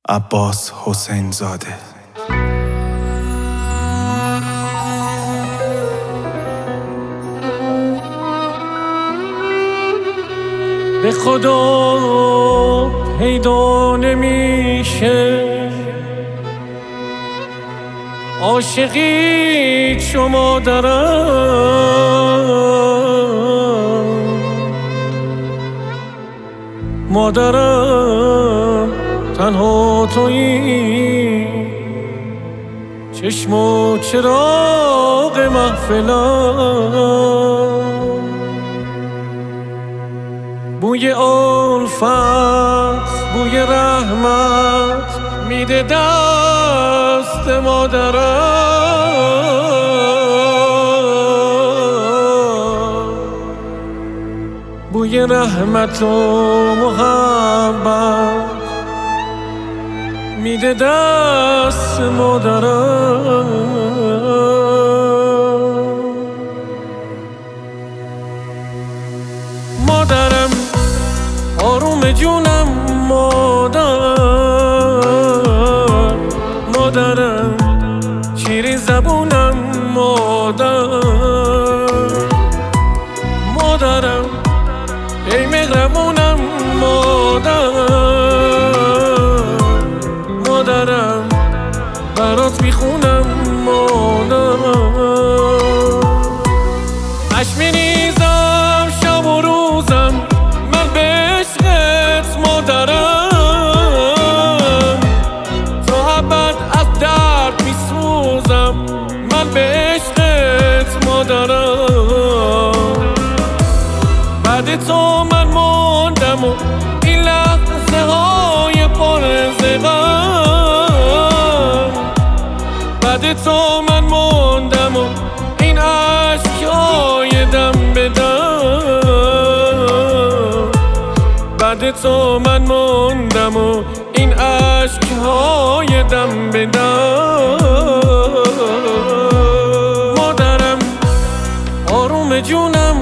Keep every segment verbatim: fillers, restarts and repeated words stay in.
عباس حسین زاده. به خدا پیدا نمیشه عاشقی چو مادرم، مادرم تنها تویی، چشم و چراغ محفلم. بوی الفت، بوی رحمت میده دست مادرم. بوی رحمت و محبت میده دست مادرم. مادرم آروم جونم، مادر مادرم شیرین زبونم، مادر مادرم ای مهربونم، مادر مادرم برات میخونم، مادر اش میریزم شب و روزم من به عشقت، مادرم تا ابد از درد میسوزم من به عشقت، مادرم. بعد تو من موندم و این لحظه های پر از غم، بعد تو من موندم و این عشق های دم به دم، بعد تو من موندم و این عشق های دم به دم. مادرم آروم جونم،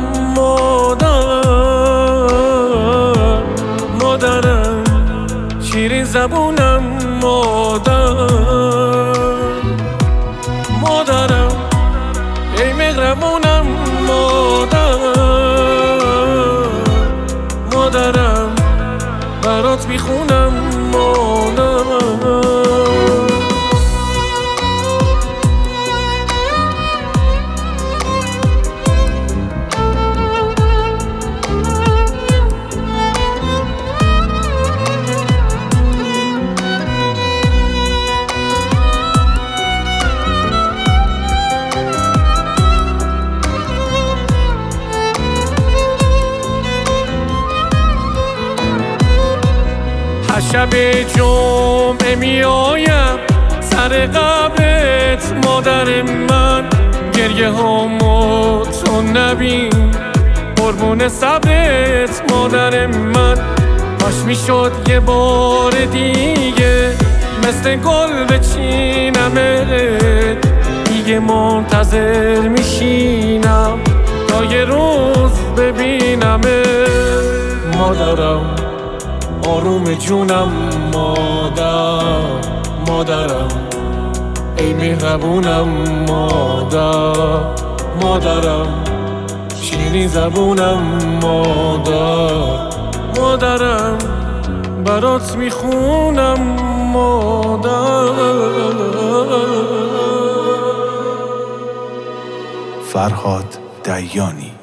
مادر مادرم شیرین زبونم، مادر مادرم ای مهربونم، مادر مادرم برات میخونم، مادر. شب جمعه می آیم سر قبرت، مادر من گریه هامو تو نبین، قربون صبرت، مادر من. کاش می شد یه بار دیگه مثل گل بچینمت، دیگه منتظر میشینم تا یه روز ببینمت. مادرم آروم جونم، مادر مادرم ای مهربونم، مادر مادرم شیرین زبونم، مادر مادرم برات میخونم، مادر. فرهاد دیانی.